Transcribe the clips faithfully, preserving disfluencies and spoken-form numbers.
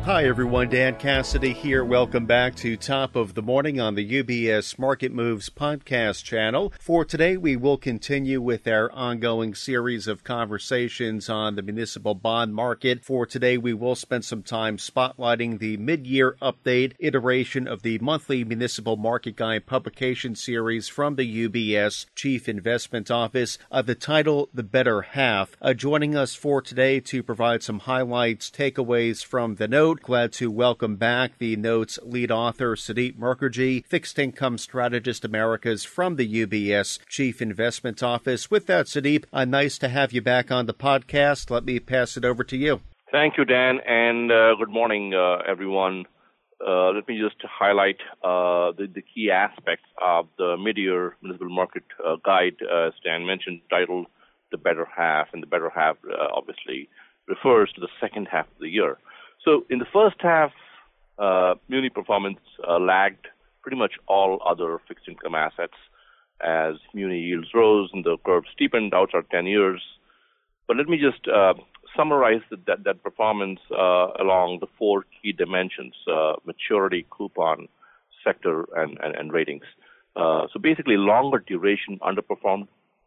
Hi, everyone. Dan Cassidy here. Welcome back to Top of the Morning on the U B S Market Moves podcast channel. For today, we will continue with our ongoing series of conversations on the municipal bond market. For today, we will spend some time spotlighting the mid-year update iteration of the monthly Municipal Market Guide publication series from the U B S Chief Investment Office. Uh, the title, The Better Half. Uh, joining us for today to provide some highlights, takeaways from the note. Glad to welcome back the note's lead author, Sudeep Mukherjee, Fixed Income Strategist Americas from the U B S Chief Investment Office. With that, Sudeep, uh, nice to have you back on the podcast. Let me pass it over to you. Thank you, Dan, and uh, good morning, uh, everyone. Uh, let me just highlight uh, the, the key aspects of the mid-year municipal market uh, guide, uh, as Dan mentioned, titled The Better Half, and the better half uh, obviously refers to the second half of the year. So in the first half, uh, muni performance uh, lagged pretty much all other fixed income assets as muni yields rose and the curve steepened outside ten years. But let me just uh, summarize that, that, that performance uh, along the four key dimensions, uh, maturity, coupon, sector, and, and, and ratings. Uh, so basically, longer duration underperformed.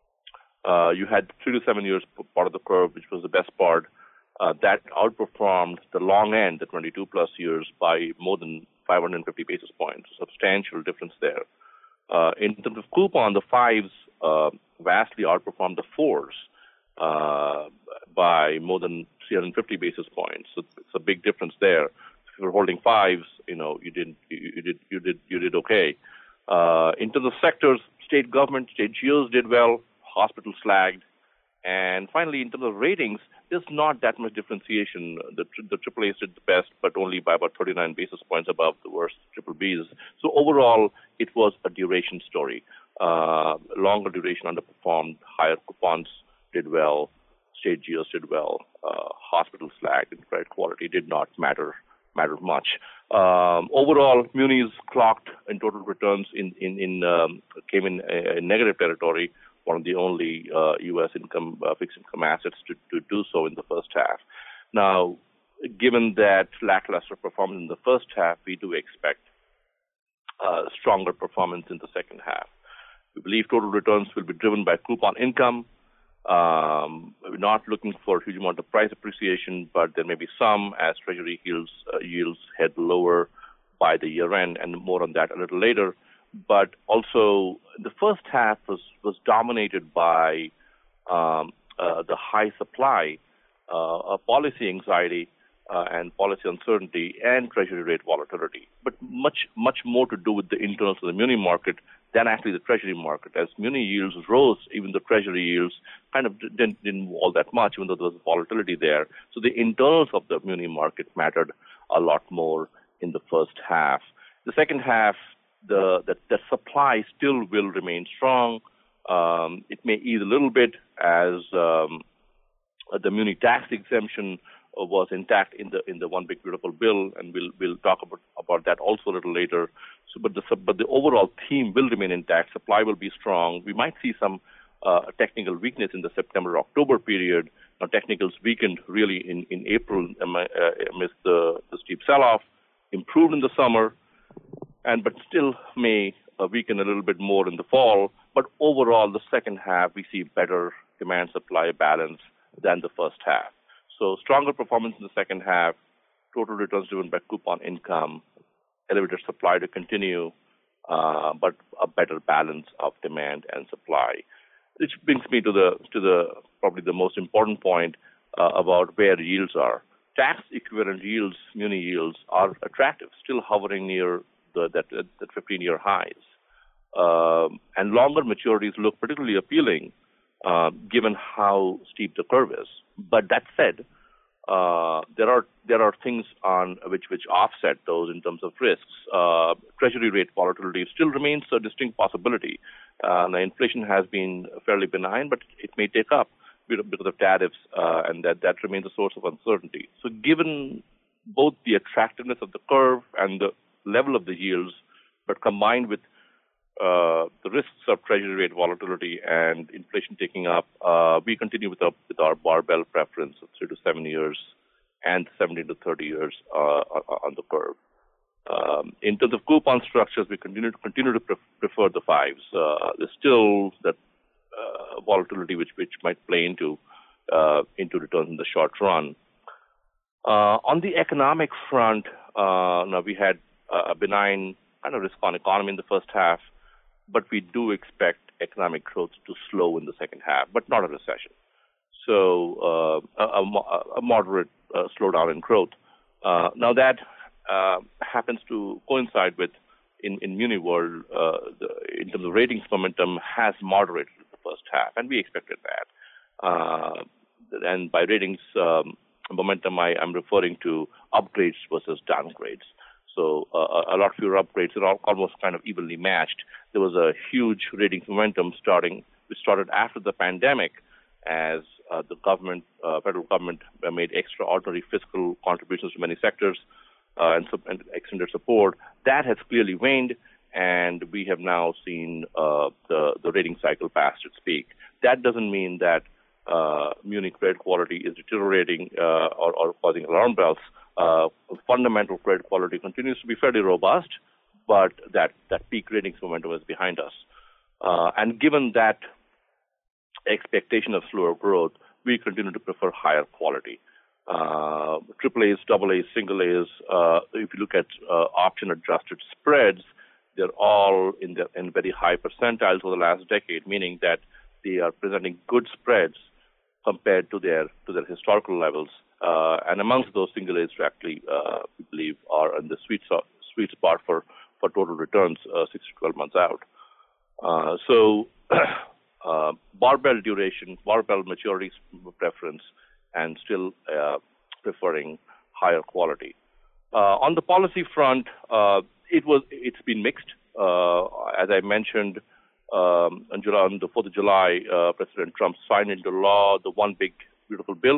Uh, you had three to seven years part of the curve, which was the best part. Uh, that outperformed the long end, the twenty-two plus years, by more than five hundred fifty basis points. Substantial difference there. Uh, in terms of coupon, the fives uh, vastly outperformed the fours uh, by more than three hundred fifty basis points. So it's a big difference there. If you're holding fives, you know you did you, you did you did you did okay. Uh, in terms of sectors, state government, state G Os did well. Hospitals lagged. And finally, in terms of ratings, there's not that much differentiation. The, the triple A's did the best, but only by about thirty-nine basis points above the worst triple B's. So overall, it was a duration story. Uh, longer duration underperformed, higher coupons did well, state G Os did well, uh, hospitals lagged, and credit quality did not matter matter much. Um, overall, munis clocked in total returns in in, in um, came in a, a negative territory. One of the only uh, U S income uh, fixed income assets to, to do so in the first half. Now, given that lackluster performance in the first half, we do expect uh, stronger performance in the second half. We believe total returns will be driven by coupon income. Um, we're not looking for a huge amount of price appreciation, but there may be some as Treasury yields, uh, yields head lower by the year end, and more on that a little later. But also, the first half was, was dominated by um, uh, the high supply, uh, of policy anxiety uh, and policy uncertainty and Treasury rate volatility. But much, much more to do with the internals of the muni market than actually the Treasury market. As muni yields rose, even the Treasury yields kind of didn't, didn't move all that much, even though there was volatility there. So the internals of the muni market mattered a lot more in the first half. The second half, The, the, the supply still will remain strong. Um, it may ease a little bit as um, the muni tax exemption was intact in the in the One Big Beautiful Bill, and we'll we'll talk about, about that also a little later. So, but the but the overall theme will remain intact. Supply will be strong. We might see some uh, technical weakness in the September October period. Now, technicals weakened really in in April amidst the, the steep sell-off, improved in the summer. And but still may uh, weaken a little bit more in the fall. But overall, the second half, we see better demand-supply balance than the first half. So stronger performance in the second half, total returns driven by coupon income, elevated supply to continue, uh, but a better balance of demand and supply. Which brings me to the to the probably the most important point uh, about where yields are. Tax equivalent yields, muni yields, are attractive, still hovering near the that that fifteen-year highs, um, and longer maturities look particularly appealing, uh, given how steep the curve is. But that said, uh, there are there are things on which which offset those in terms of risks. Uh, Treasury rate volatility still remains a distinct possibility. Uh, the inflation has been fairly benign, but it may take up because of tariffs, uh, and that, that remains a source of uncertainty. So given both the attractiveness of the curve and the level of the yields, but combined with uh, the risks of Treasury rate volatility and inflation taking up, uh, we continue with our, with our barbell preference of three to seven years and seventeen to thirty years uh, on the curve. Um, in terms of coupon structures, we continue to continue to pre- prefer the fives. Uh, there's still that uh, volatility which which might play into uh, into returns in the short run. Uh, on the economic front, uh, now we had a benign kind of risk-on economy in the first half, but we do expect economic growth to slow in the second half, but not a recession. So uh, a, a, a moderate uh, slowdown in growth. Uh, now that uh, happens to coincide with, in, in Muni world, uh, the, in terms of ratings momentum has moderated in the first half, and we expected that. Uh, and by ratings um, momentum, I, I'm referring to upgrades versus downgrades. So uh, a lot fewer upgrades. They're all almost kind of evenly matched. There was a huge ratings momentum starting, which started after the pandemic, as uh, the government, uh, federal government, made extraordinary fiscal contributions to many sectors uh, and, and extended support. That has clearly waned, and we have now seen uh, the the rating cycle past its peak. That doesn't mean that uh, muni credit quality is deteriorating uh, or, or causing alarm bells. Uh, fundamental credit quality continues to be fairly robust, but that, that peak ratings momentum is behind us. Uh, and given that expectation of slower growth, we continue to prefer higher quality. Uh, triple A's, double A's, single A's, uh, if you look at uh, option-adjusted spreads, they're all in, the, in very high percentiles over the last decade, meaning that they are presenting good spreads compared to their to their historical levels. Uh, and amongst those, single A's actually, uh, we believe, are in the sweet, sweet spot for, for total returns uh, six to twelve months out. Uh, so uh, barbell duration, barbell maturity preference, and still uh, preferring higher quality. Uh, on the policy front, uh, it was it's been mixed. Uh, as I mentioned, um, on, July, on the fourth of July, uh, President Trump signed into law the One Big Beautiful Bill.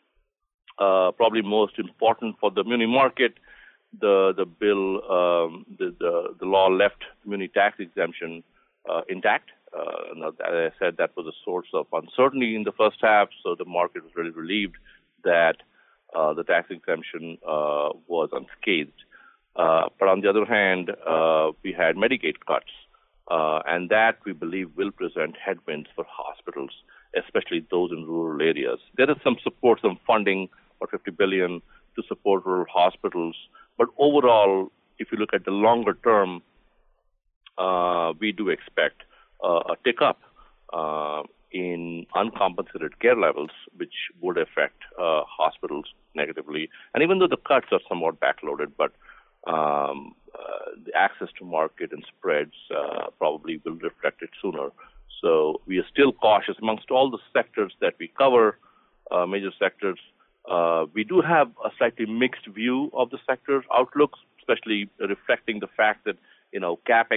Uh, probably most important for the muni market, the the bill, um, the, the the law left muni tax exemption uh, intact. Uh, as I said, that was a source of uncertainty in the first half, so the market was really relieved that uh, the tax exemption uh, was unscathed. Uh, but on the other hand, uh, we had Medicaid cuts, uh, and that we believe will present headwinds for hospitals, especially those in rural areas. There is some support, some funding, or fifty billion dollars to support rural hospitals. But overall, if you look at the longer term, uh, we do expect uh, a tick up uh, in uncompensated care levels, which would affect uh, hospitals negatively. And even though the cuts are somewhat backloaded, but um, uh, the access to market and spreads uh, probably will reflect it sooner. So we are still cautious amongst all the sectors that we cover, uh, major sectors. Uh, we do have a slightly mixed view of the sector's outlooks, especially reflecting the fact that, you know, CapEx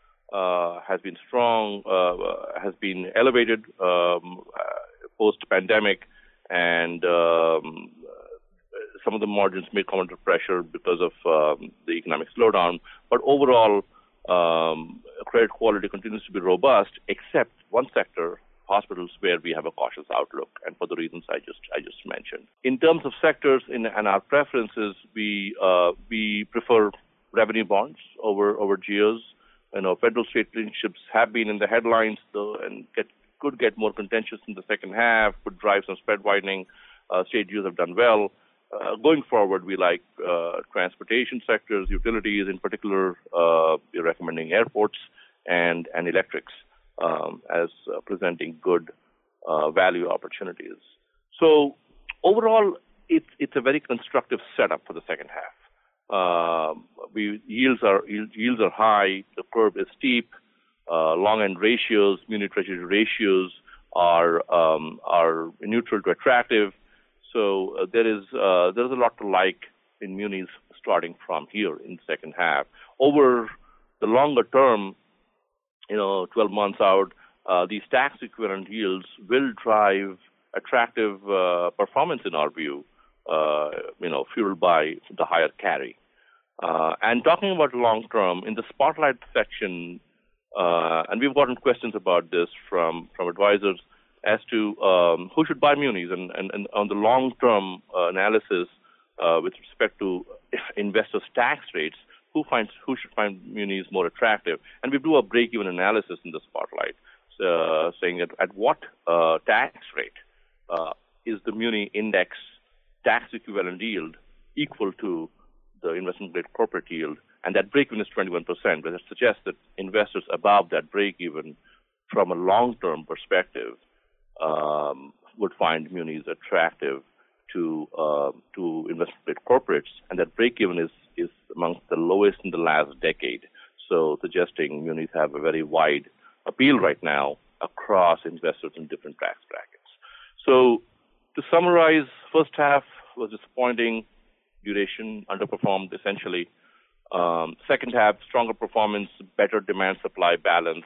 uh, has been strong, uh, has been elevated um, uh, post-pandemic, and um, some of the margins may come under pressure because of um, the economic slowdown. But overall, um, credit quality continues to be robust, except one sector, hospitals, where we have a cautious outlook, and for the reasons I just I just mentioned. In terms of sectors in, and our preferences, we uh, we prefer revenue bonds over over G Os. You know, federal state relationships have been in the headlines, though, and get, could get more contentious in the second half. Could drive some spread widening. Uh, state G Os have done well. Uh, going forward, we like uh, transportation sectors, utilities in particular. Uh, we're recommending airports and and electrics Um, as uh, presenting good uh, value opportunities. So overall, it's it's a very constructive setup for the second half. Uh, we yields are yields are high, the curve is steep, uh, long end ratios, muni treasury ratios are um, are neutral to attractive. So uh, there is uh, there is a lot to like in munis starting from here in the second half. Over the longer term, you know, twelve months out, uh, these tax equivalent yields will drive attractive uh, performance in our view, uh, you know, fueled by the higher carry. Uh, and talking about long term, in the spotlight section, uh, and we've gotten questions about this from, from advisors as to um, who should buy munis. And, and, and on the long term uh, analysis, uh, with respect to investors' tax rates, who finds who should find munis more attractive. And we do a break-even analysis in the Spotlight, uh, saying that at what uh, tax rate uh, is the muni index tax equivalent yield equal to the investment-grade corporate yield, and that break-even is twenty-one percent, but it suggests that investors above that break-even, from a long-term perspective, um, would find munis attractive to uh, to investment-grade corporates, and that break-even is is amongst the lowest in the last decade. So, suggesting munis have a very wide appeal right now across investors in different tax brackets. So, to summarize, first half was disappointing. Duration underperformed essentially. Um, second half, stronger performance, better demand-supply balance.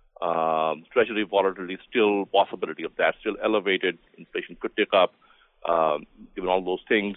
Um, treasury volatility, still possibility of that, still elevated. Inflation could tick up, um, given all those things.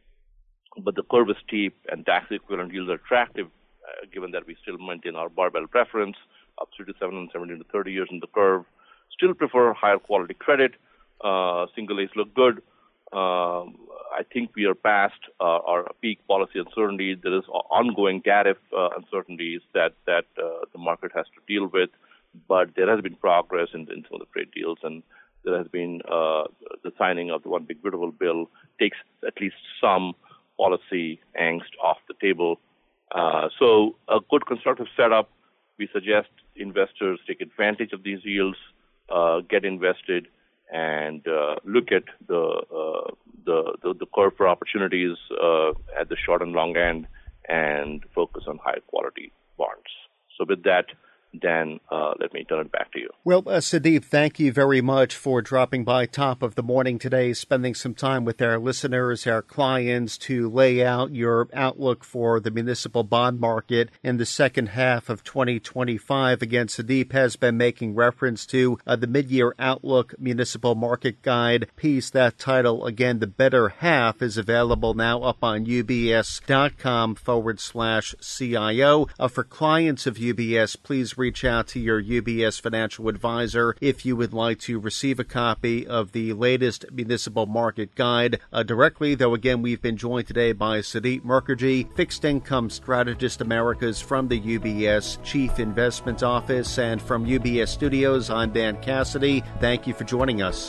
But the curve is steep, and tax equivalent yields are attractive, uh, given that we still maintain our barbell preference, up three to seven and seventeen to thirty years in the curve. Still prefer higher quality credit. Uh, single A's look good. Um, I think we are past uh, our peak policy uncertainty. There is ongoing tariff uh, uncertainties that that uh, the market has to deal with, but there has been progress in, in some of the trade deals, and there has been uh, the signing of the One Big Beautiful Bill takes at least some policy angst off the table. Uh, so a good constructive setup. We suggest investors take advantage of these yields, uh, get invested, and uh, look at the, uh, the the the curve for opportunities uh, at the short and long end, and focus on high quality bonds. So with that, Dan, uh, let me turn it back to you. Well, uh, Sudeep, thank you very much for dropping by top of the morning today, spending some time with our listeners, our clients, to lay out your outlook for the municipal bond market in the second half of twenty twenty-five. Again, Sudeep has been making reference to uh, the mid-year outlook municipal market guide piece. That title, again, The Better Half, is available now up on ubs.com forward slash CIO. Uh, for clients of U B S, please reach out to your U B S financial advisor if you would like to receive a copy of the latest municipal market guide uh, directly. Though, again, we've been joined today by Sudeep Mukherjee, Fixed Income Strategist Americas from the U B S Chief Investment Office. And from U B S Studios, I'm Dan Cassidy. Thank you for joining us.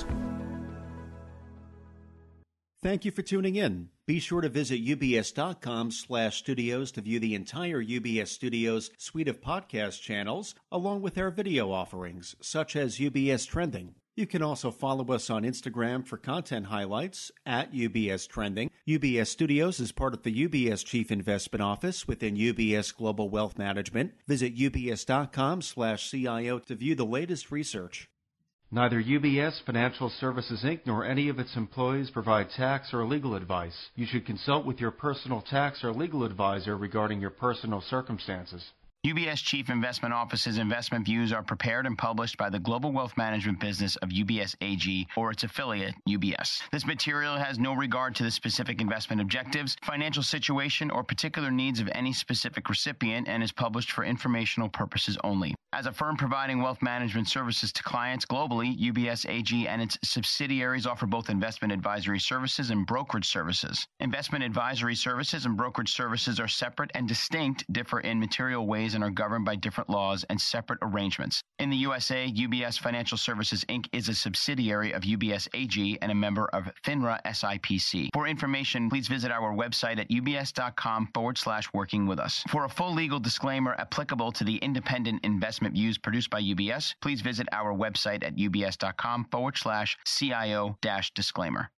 Thank you for tuning in. Be sure to visit ubs.com slash studios to view the entire U B S Studios suite of podcast channels, along with our video offerings, such as U B S Trending. You can also follow us on Instagram for content highlights at U B S Trending. U B S Studios is part of the U B S Chief Investment Office within U B S Global Wealth Management. Visit ubs.com slash CIO to view the latest research. Neither U B S Financial Services, Incorporated nor any of its employees provide tax or legal advice. You should consult with your personal tax or legal advisor regarding your personal circumstances. U B S Chief Investment Office's investment views are prepared and published by the global wealth management business of U B S A G or its affiliate, U B S. This material has no regard to the specific investment objectives, financial situation, or particular needs of any specific recipient and is published for informational purposes only. As a firm providing wealth management services to clients globally, U B S A G and its subsidiaries offer both investment advisory services and brokerage services. Investment advisory services and brokerage services are separate and distinct, differ in material ways, and are governed by different laws and separate arrangements. In the U S A, U B S Financial Services, Incorporated is a subsidiary of U B S A G and a member of FINRA S I P C. For information, please visit our website at ubs.com forward slash working with us. For a full legal disclaimer applicable to the independent investment views produced by U B S, please visit our website at ubs.com forward slash CIO dash disclaimer.